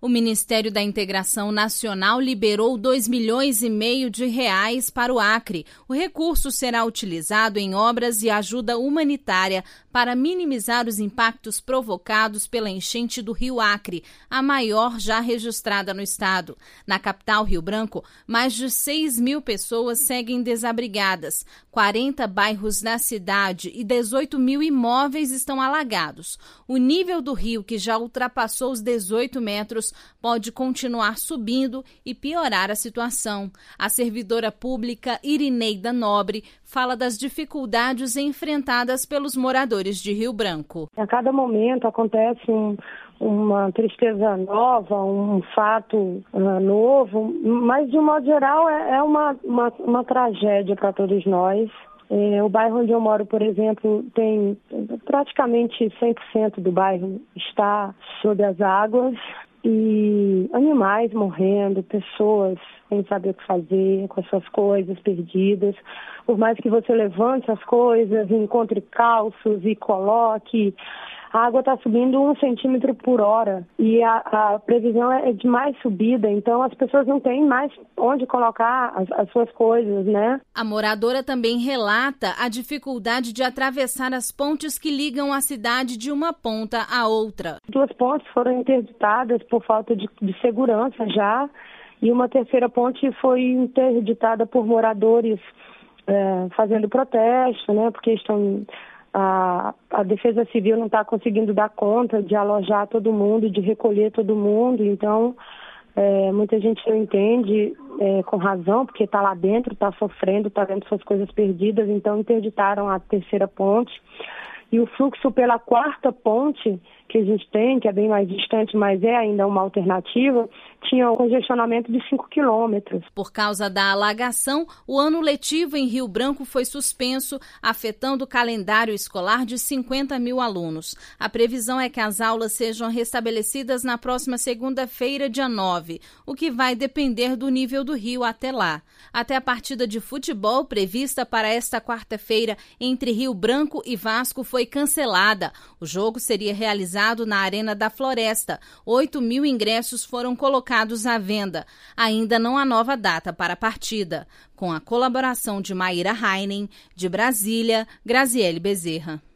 O Ministério da Integração Nacional liberou 2,5 milhões de reais para o Acre. O recurso será utilizado em obras e ajuda humanitária para minimizar os impactos provocados pela enchente do Rio Acre, a maior já registrada no estado. Na capital, Rio Branco, mais de 6 mil pessoas seguem desabrigadas. 40 bairros da cidade e 18 mil imóveis estão alagados. O nível do rio, que já ultrapassou os 18 metros, pode continuar subindo e piorar a situação. A servidora pública Irineida Nobre fala das dificuldades enfrentadas pelos moradores de Rio Branco. A cada momento acontece uma tristeza nova, um fato novo, mas de um modo geral é uma tragédia para todos nós. O bairro onde eu moro, por exemplo, tem praticamente 100% do bairro está sob as águas e animais morrendo, pessoas sem saber o que fazer com as suas coisas perdidas. Por mais que você levante as coisas, encontre calços e coloque, a água está subindo 1 centímetro por hora e a previsão é de mais subida, então as pessoas não têm mais onde colocar as suas coisas, né? A moradora também relata a dificuldade de atravessar as pontes que ligam a cidade de uma ponta à outra. 2 pontes foram interditadas por falta de segurança já, e uma terceira ponte foi interditada por moradores fazendo protesto, né? Porque a Defesa Civil não está conseguindo dar conta de alojar todo mundo, de recolher todo mundo, então muita gente não entende com razão, porque está lá dentro, está sofrendo, está vendo suas coisas perdidas, então interditaram a terceira ponte. E o fluxo pela 4ª ponte que a gente tem, que é bem mais distante, mas é ainda uma alternativa, tinha um congestionamento de 5 quilômetros. Por causa da alagação, o ano letivo em Rio Branco foi suspenso, afetando o calendário escolar de 50 mil alunos. A previsão é que as aulas sejam restabelecidas na próxima segunda-feira, dia 9, o que vai depender do nível do rio até lá. Até a partida de futebol prevista para esta quarta-feira entre Rio Branco e Vasco foi cancelada. O jogo seria realizado na Arena da Floresta. 8 mil ingressos foram colocados à venda. Ainda não há nova data para a partida. Com a colaboração de Maíra Heinen, de Brasília, Graziele Bezerra.